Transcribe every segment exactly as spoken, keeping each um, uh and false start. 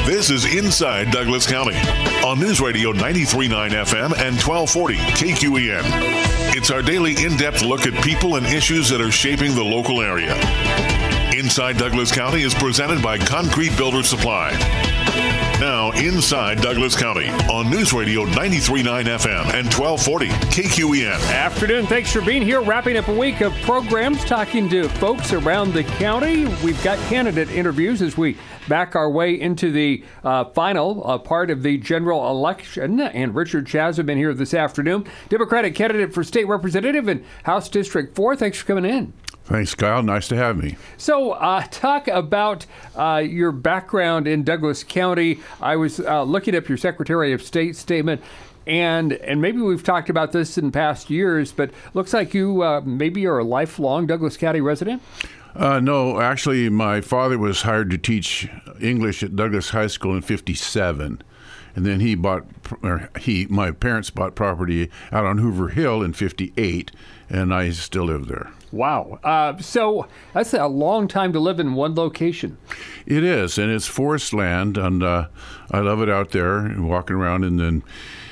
This is Inside Douglas County on News Radio ninety-three point nine F M and twelve forty K Q E N. It's our daily in-depth look at people and issues that are shaping the local area. Inside Douglas County is presented by Concrete Builder Supply. Now, Inside Douglas County on News Radio ninety-three point nine F M and twelve forty K Q E N. Afternoon. Thanks for being here. Wrapping up a week of programs, talking to folks around the county. We've got candidate interviews as we back our way into the uh, final uh, part of the general election. And Richard Chaz have been here this afternoon. Democratic candidate for state representative in House District four. Thanks for coming in. Thanks, Kyle. Nice to have me. So uh, talk about uh, your background in Douglas County. I was uh, looking up your Secretary of State statement, and and maybe we've talked about this in past years, but looks like you uh, maybe are a lifelong Douglas County resident? Uh, no, actually, my father was hired to teach English at Douglas High School in fifty-seven. And then he bought, or he, my parents bought property out on Hoover Hill in fifty-eight, and I still live there. Wow. Uh, so that's a long time to live in one location. It is, and it's forest land, and uh, I love it out there, and walking around, and then,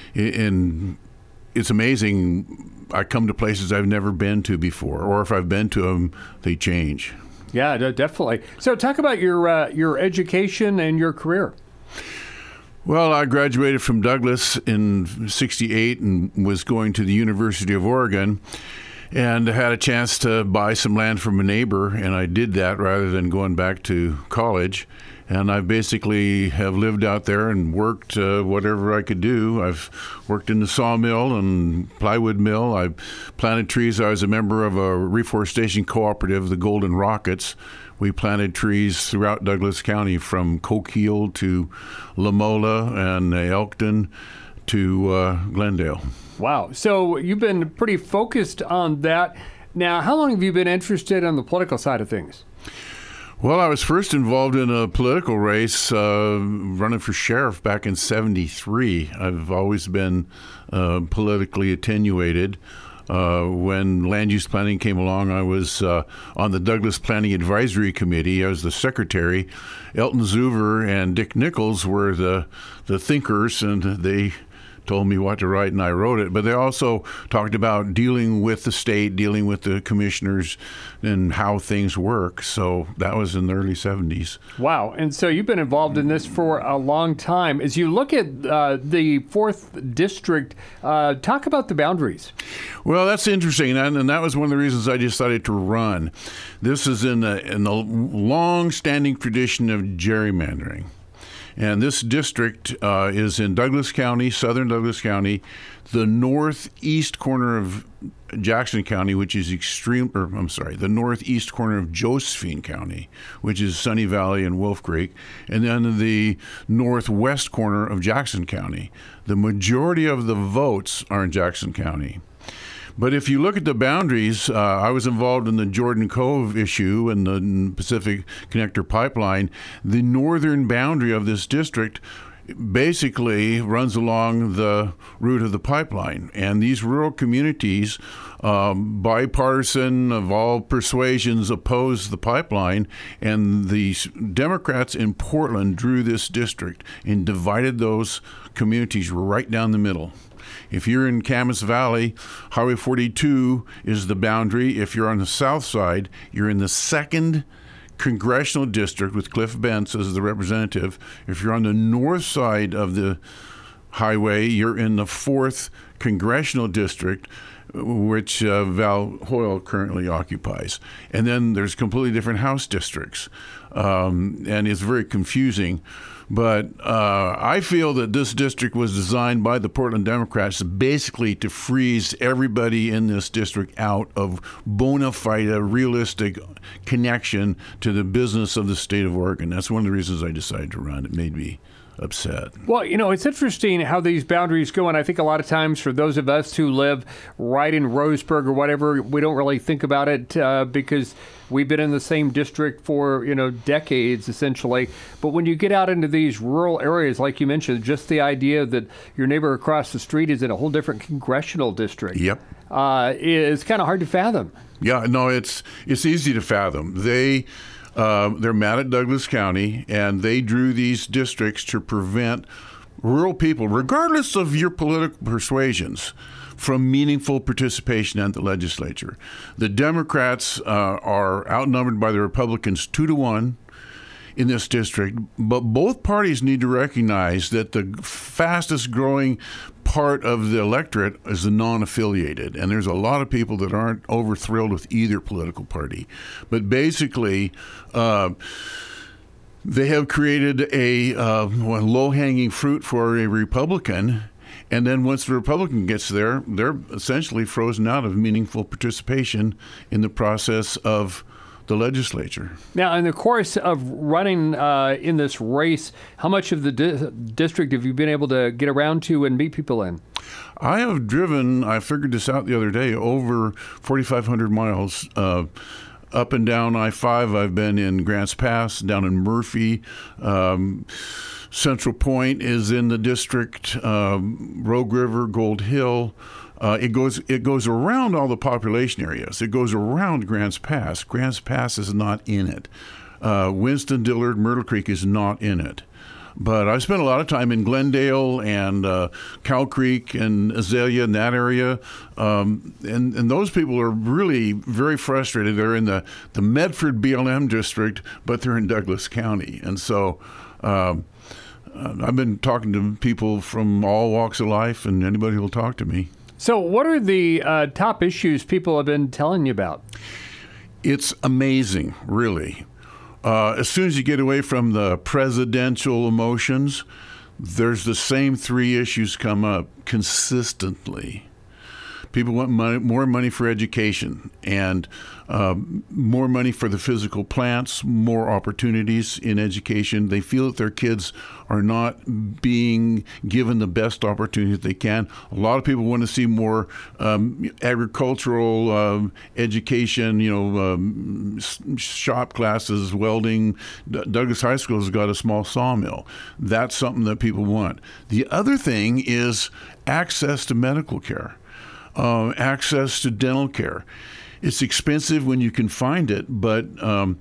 and it's amazing. I come to places I've never been to before, or if I've been to them, they change. Yeah, definitely. So talk about your uh, your education and your career. Well, I graduated from Douglas in sixty-eight and was going to the University of Oregon, and had a chance to buy some land from a neighbor, and I did that rather than going back to college. And I basically have lived out there and worked uh, whatever I could do. I've worked in the sawmill and plywood mill. I planted trees. I was a member of a reforestation cooperative, the Golden Rockets. We planted trees throughout Douglas County, from Coquille to Lamola and Elkton to uh, Glendale. Wow. So you've been pretty focused on that. Now, how long have you been interested on the political side of things? Well, I was first involved in a political race uh, running for sheriff back in seventy-three. I've always been uh, politically attenuated. Uh, when land use planning came along, I was uh, on the Douglas Planning Advisory Committee. I was the secretary. Elton Zuver and Dick Nichols were the the thinkers, and they told me what to write, and I wrote it. But they also talked about dealing with the state, dealing with the commissioners, and how things work. So that was in the early seventies. Wow. And so you've been involved in this for a long time. As you look at uh, the fourth District, uh, talk about the boundaries. Well, that's interesting, and, and that was one of the reasons I decided to run. This is in the, in the long-standing tradition of gerrymandering. And this district uh, is in Douglas County, southern Douglas County, the northeast corner of Jackson County, which is extreme, or I'm sorry, the northeast corner of Josephine County, which is Sunny Valley and Wolf Creek, and then the northwest corner of Jackson County. The majority of the votes are in Jackson County. But if you look at the boundaries, uh, I was involved in the Jordan Cove issue and the Pacific Connector Pipeline. The northern boundary of this district basically runs along the route of the pipeline. And these rural communities, um, bipartisan of all persuasions, oppose the pipeline. And the Democrats in Portland drew this district and divided those communities right down the middle. If you're in Camas Valley, Highway forty-two is the boundary. If you're on the south side, you're in the second congressional district with Cliff Bentz as the representative. If you're on the north side of the highway, you're in the fourth congressional district, which uh, Val Hoyle currently occupies. And then there's completely different House districts, um, and it's very confusing. But uh, I feel that this district was designed by the Portland Democrats basically to freeze everybody in this district out of bona fide, realistic connection to the business of the state of Oregon. That's one of the reasons I decided to run. It made me upset. Well, you know, it's interesting how these boundaries go, and I think a lot of times for those of us who live right in Roseburg or whatever, we don't really think about it uh, because we've been in the same district for, you know, decades, essentially. But when you get out into these rural areas, like you mentioned, just the idea that your neighbor across the street is in a whole different congressional district yep. uh, is kind of hard to fathom. Yeah, no, it's it's easy to fathom. They Uh, they're mad at Douglas County, and they drew these districts to prevent rural people, regardless of your political persuasions, from meaningful participation at the legislature. The Democrats uh, are outnumbered by the Republicans two to one in this district, but both parties need to recognize that the fastest growing part of the electorate is the non-affiliated, and there's a lot of people that aren't over thrilled with either political party. But basically, uh, they have created a uh, low-hanging fruit for a Republican, and then once the Republican gets there, they're essentially frozen out of meaningful participation in the process of the legislature. Now, in the course of running uh, in this race, how much of the di- district have you been able to get around to and meet people in? I have driven, I figured this out the other day, over forty-five hundred miles uh, up and down I five. I've been in Grants Pass, down in Murphy. Um, Central Point is in the district, um, Rogue River, Gold Hill. Uh, it goes it goes around all the population areas. It goes around Grants Pass. Grants Pass is not in it. Uh, Winston, Dillard, Myrtle Creek is not in it. But I spent a lot of time in Glendale and uh, Cow Creek and Azalea in that area. Um, and, and those people are really very frustrated. They're in the, the Medford B L M district, but they're in Douglas County. And so um, I've been talking to people from all walks of life and anybody who will talk to me. So what are the uh, top issues people have been telling you about? It's amazing, really. Uh, as soon as you get away from the presidential emotions, there's the same three issues come up consistently. People want money, more money for education and uh, more money for the physical plants, more opportunities in education. They feel that their kids are not being given the best opportunity that they can. A lot of people want to see more um, agricultural um, education, you know, um, shop classes, welding. D- Douglas High School has got a small sawmill. That's something that people want. The other thing is access to medical care. Uh, access to dental care. It's expensive when you can find it, but um,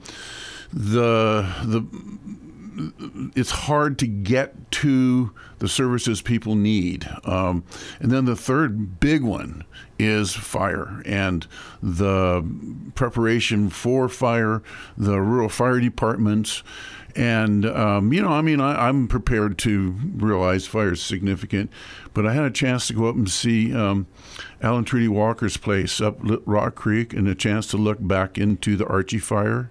the the it's hard to get to the services people need. Um, and then the third big one is fire and the preparation for fire, the rural fire departments. And, um, you know, I mean, I, I'm prepared to realize fire is significant, but I had a chance to go up and see um, Alan Trudy Walker's place up Rock Creek and a chance to look back into the Archie fire.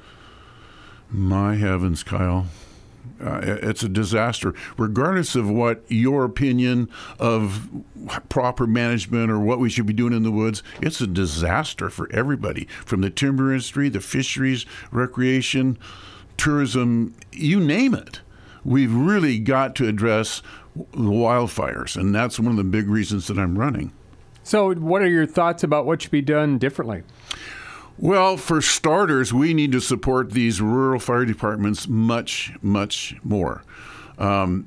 My heavens, Kyle. Uh, it's a disaster. Regardless of what your opinion of proper management or what we should be doing in the woods, it's a disaster for everybody, from the timber industry, the fisheries, recreation, tourism, you name it. We've really got to address the wildfires, and that's one of the big reasons that I'm running. So what are your thoughts about what should be done differently? Well, for starters, we need to support these rural fire departments much, much more. Um,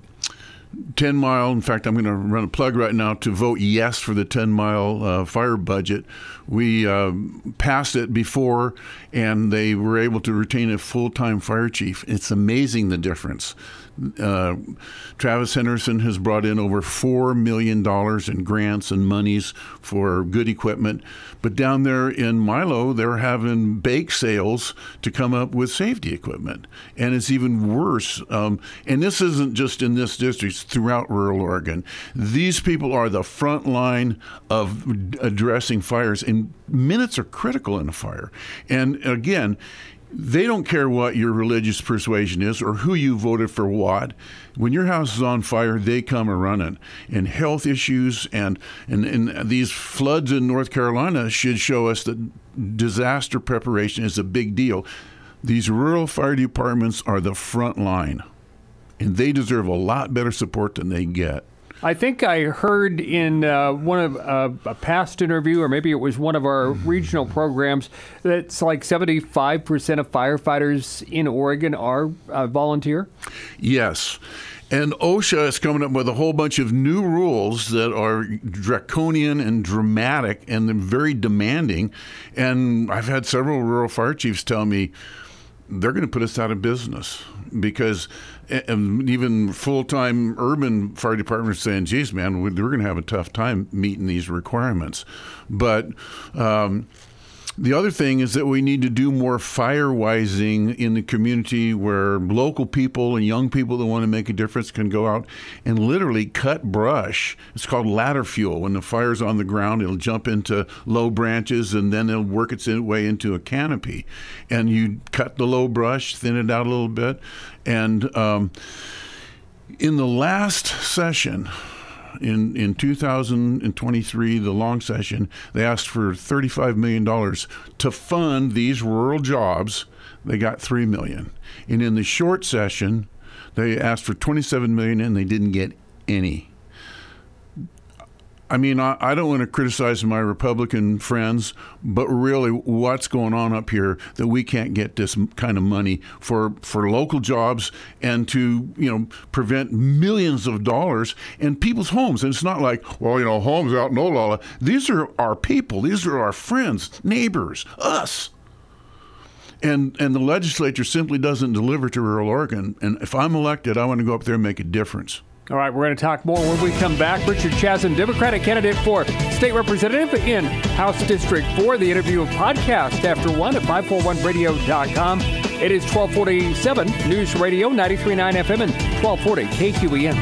ten mile, in fact, I'm going to run a plug right now to vote yes for the ten mile uh, fire budget. We uh, passed it before, and they were able to retain a full-time fire chief. It's amazing the difference. Uh, Travis Henderson has brought in over four million dollars in grants and monies for good equipment. But down there in Milo, they're having bake sales to come up with safety equipment. And it's even worse. Um, and this isn't just in this district, it's throughout rural Oregon. These people are the front line of addressing fires, and minutes are critical in a fire. And again, they don't care what your religious persuasion is or who you voted for what. When your house is on fire, they come a running. And health issues and, and, and these floods in North Carolina should show us that disaster preparation is a big deal. These rural fire departments are the front line, and they deserve a lot better support than they get. I think I heard in uh, one of uh, a past interview, or maybe it was one of our regional programs, that it's like seventy-five percent of firefighters in Oregon are uh, volunteer. Yes. And OSHA is coming up with a whole bunch of new rules that are draconian and dramatic and very demanding. And I've had several rural fire chiefs tell me, they're going to put us out of business because even full-time urban fire departments saying, geez, man, we're going to have a tough time meeting these requirements. But um, the other thing is that we need to do more firewising in the community where local people and young people that want to make a difference can go out and literally cut brush. It's called ladder fuel. When the fire's on the ground, it'll jump into low branches and then it'll work its way into a canopy. And you cut the low brush, thin it out a little bit. And um, in the last session, In in two thousand twenty-three, the long session, they asked for thirty-five million dollars to fund these rural jobs. They got three million dollars. And in the short session, they asked for twenty-seven million dollars and they didn't get any. I mean, I, I don't want to criticize my Republican friends, but really what's going on up here that we can't get this kind of money for, for local jobs and to, you know, prevent millions of dollars in people's homes. And it's not like, well, you know, homes out in Olalla. These are our people. These are our friends, neighbors, us. And and the legislature simply doesn't deliver to rural Oregon. And if I'm elected, I want to go up there and make a difference. All right, we're going to talk more when we come back. Richard Chasm, Democratic candidate for state representative in House District four. The interview of podcast after one at five forty-one radio dot com. It is twelve forty-seven News Radio, ninety-three point nine F M and twelve forty K Q E N.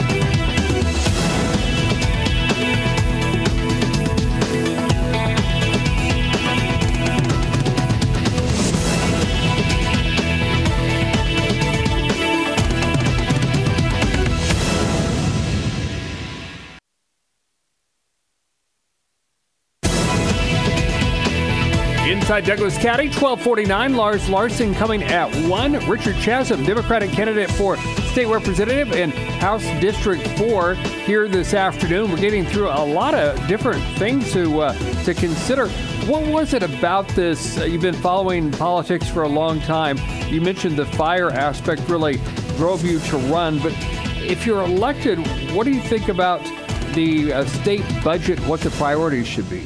Inside Douglas County, twelve forty-nine. Lars Larson coming at one. Richard Chasm, Democratic candidate for state representative in House District four here this afternoon. We're getting through a lot of different things to uh, to consider. What was it about this? Uh, you've been following politics for a long time. You mentioned the fire aspect really drove you to run. But if you're elected, what do you think about the uh, state budget, what the priorities should be?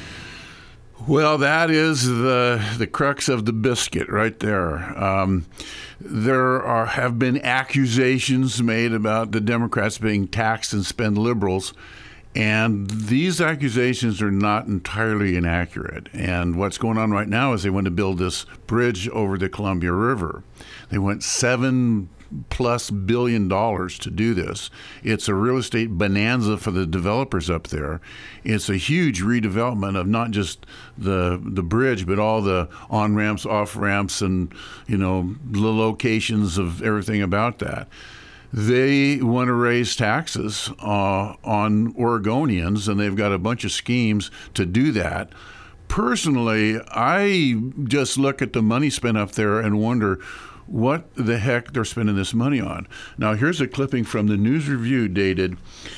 Well, that is the the crux of the biscuit right there. Um, there are have been accusations made about the Democrats being taxed and spend liberals, and these accusations are not entirely inaccurate. And what's going on right now is they want to build this bridge over the Columbia River. They went seven plus billion dollars to do this. It's a real estate bonanza for the developers up there. It's a huge redevelopment of not just the the bridge, but all the on ramps, off ramps, and you know the locations of everything about that. They want to raise taxes uh, on Oregonians, and they've got a bunch of schemes to do that. Personally, I just look at the money spent up there and wonder what the heck they're spending this money on. Now, here's a clipping from the News Review dated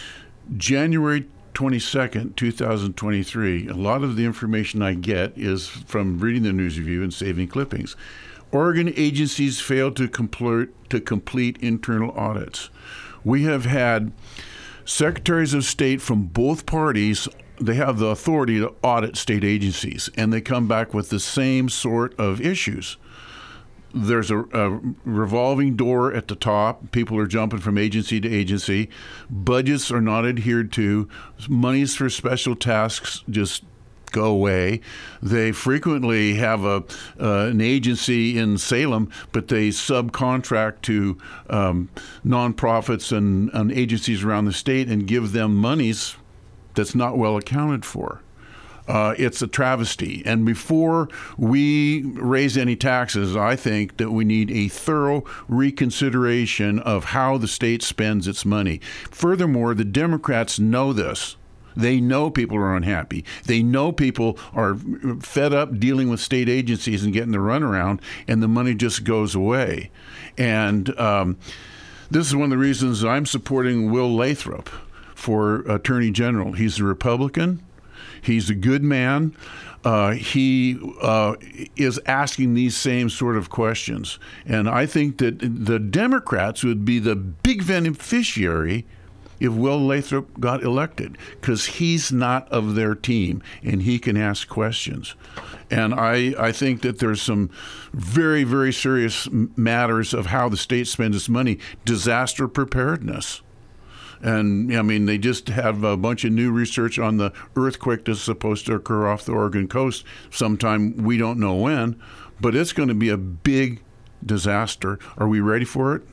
January twenty-second, twenty twenty-three. A lot of the information I get is from reading the News Review and saving clippings. Oregon agencies failed to complete, to complete internal audits. We have had secretaries of state from both parties. They have the authority to audit state agencies, and they come back with the same sort of issues. There's a, a revolving door at the top. People are jumping from agency to agency. Budgets are not adhered to. Monies for special tasks just go away. They frequently have a uh, an agency in Salem, but they subcontract to um, nonprofits and, and agencies around the state and give them monies that's not well accounted for. Uh, it's a travesty. And before we raise any taxes, I think that we need a thorough reconsideration of how the state spends its money. Furthermore, the Democrats know this. They know people are unhappy. They know people are fed up dealing with state agencies and getting the runaround, and the money just goes away. And um, this is one of the reasons I'm supporting Will Lathrop for Attorney General. He's a Republican. He's a good man. Uh, he uh, is asking these same sort of questions. And I think that the Democrats would be the big beneficiary if Will Lathrop got elected, because he's not of their team and he can ask questions. And I, I think that there's some very, very serious matters of how the state spends its money. Disaster preparedness. And, I mean, they just have a bunch of new research on the earthquake that's supposed to occur off the Oregon coast sometime, we don't know when, but it's going to be a big disaster. Are we ready for it?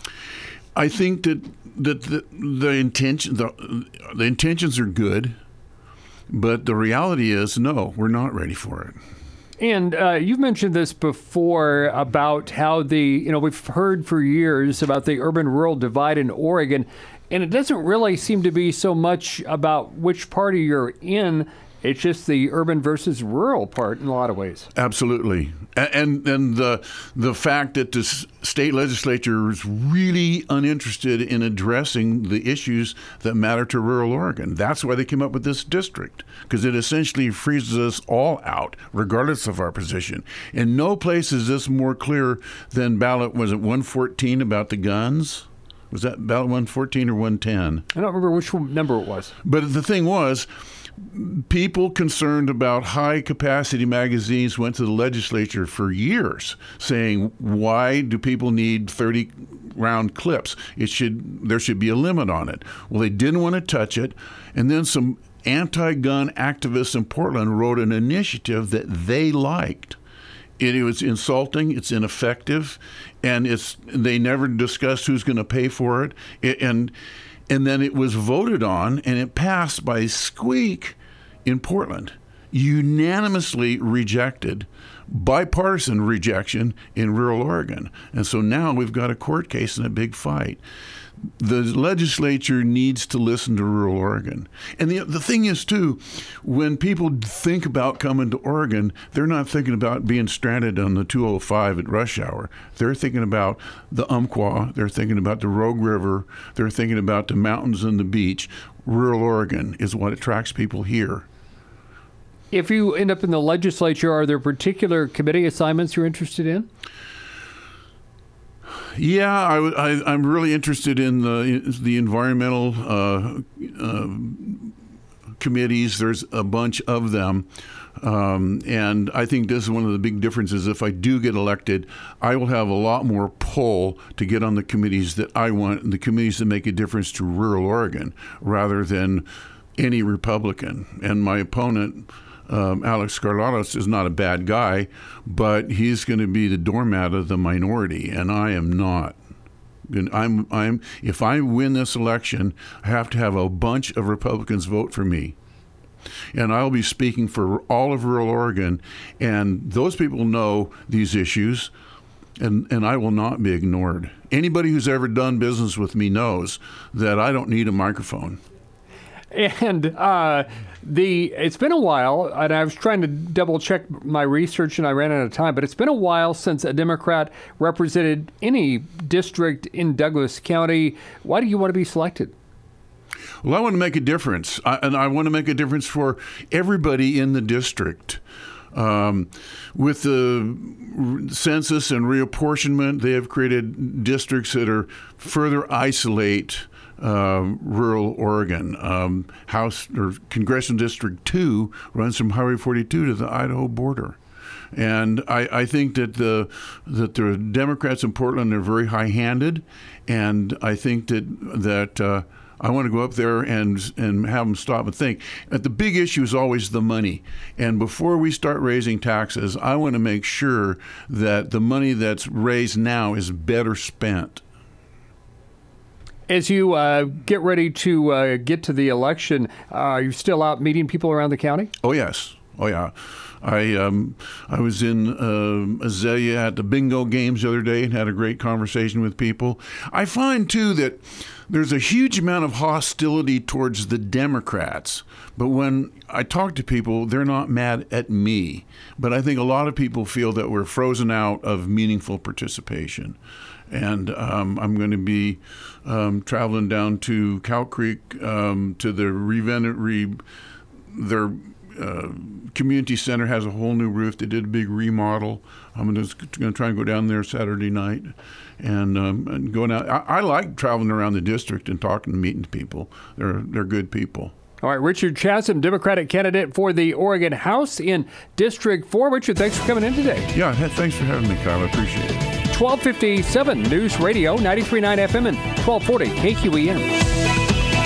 I think that that the, the intention the, the intentions are good, but the reality is no, we're not ready for it. And uh, you've mentioned this before about how the, you know, we've heard for years about the urban-rural divide in Oregon, and it doesn't really seem to be so much about which party you're in. It's just the urban versus rural part in a lot of ways. Absolutely. And and the the fact that the state legislature is really uninterested in addressing the issues that matter to rural Oregon. That's why they came up with this district, because it essentially freezes us all out, regardless of our position. And no place is this more clear than ballot, was it one fourteen about the guns? Was that ballot one fourteen or one ten? I don't remember which number it was. But the thing was, people concerned about high-capacity magazines went to the legislature for years saying, why do people need thirty-round clips? It should there should be a limit on it. Well, they didn't want to touch it. And then some anti-gun activists in Portland wrote an initiative that they liked. It, it was insulting, it's ineffective, and it's they never discussed who's going to pay for it. it and And then it was voted on, and it passed by squeak in Portland. Unanimously rejected, bipartisan rejection in rural Oregon. And so now we've got a court case and a big fight. The legislature needs to listen to rural Oregon. And the the thing is, too, when people think about coming to Oregon, they're not thinking about being stranded on the two oh five at rush hour. They're thinking about the Umpqua. They're thinking about the Rogue River. They're thinking about the mountains and the beach. Rural Oregon is what attracts people here. If you end up in the legislature, are there particular committee assignments you're interested in? Yeah, I, I, I'm really interested in the the environmental uh, uh, committees. There's a bunch of them. Um, and I think this is one of the big differences. If I do get elected, I will have a lot more pull to get on the committees that I want, the committees that make a difference to rural Oregon, rather than any Republican. And my opponent, Um, Alex Skarlatos, is not a bad guy, but he's going to be the doormat of the minority, and I am not. And I'm, I'm. If I win this election, I have to have a bunch of Republicans vote for me, and I'll be speaking for all of rural Oregon, and those people know these issues, and, and I will not be ignored. Anybody who's ever done business with me knows that I don't need a microphone. And uh, the it's been a while, and I was trying to double check my research, and I ran out of time. But it's been a while since a Democrat represented any district in Douglas County. Why do you want to be selected? Well, I want to make a difference, I, and I want to make a difference for everybody in the district. Um, with the census and reapportionment, they have created districts that are further isolate Uh, rural Oregon. Um, House or Congressional District two runs from Highway forty-two to the Idaho border. And I, I think that the that the Democrats in Portland are very high-handed, and I think that that uh, I want to go up there and and have them stop and think. But the big issue is always the money. And before we start raising taxes, I want to make sure that the money that's raised now is better spent. As you uh, get ready to uh, get to the election, uh, are you still out meeting people around the county? Oh, yes. Oh, yeah. I um, I was in uh, Azalea at the bingo games the other day and had a great conversation with people. I find, too, that there's a huge amount of hostility towards the Democrats. But when I talk to people, they're not mad at me. But I think a lot of people feel that we're frozen out of meaningful participation. And um, I'm going to be um, traveling down to Cow Creek um, to the revenant re, their uh, community center has a whole new roof. They did a big remodel. I'm going to try and go down there Saturday night and, um, and going out. I, I like traveling around the district and talking and meeting people. They're they're good people. All right, Richard Chasm, Democratic candidate for the Oregon House in District four. Richard, thanks for coming in today. Yeah, thanks for having me, Kyle. I appreciate it. twelve fifty-seven News Radio, ninety-three point nine F M and twelve forty K Q E N.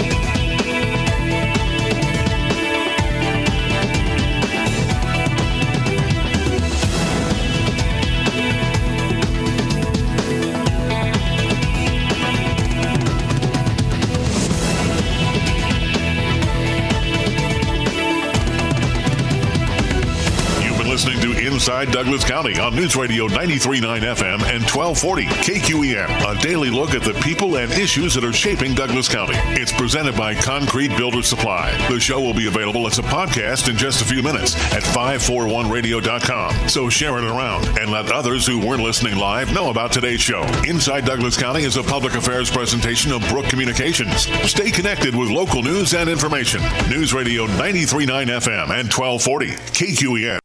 Listening to Inside Douglas County on News Radio ninety-three point nine F M and twelve forty K Q E N. A daily look at the people and issues that are shaping Douglas County. It's presented by Concrete Builder Supply. The show will be available as a podcast in just a few minutes at five forty-one radio dot com. So share it around and let others who weren't listening live know about today's show. Inside Douglas County is a public affairs presentation of Brook Communications. Stay connected with local news and information. News Radio ninety-three point nine F M and twelve forty K Q E N.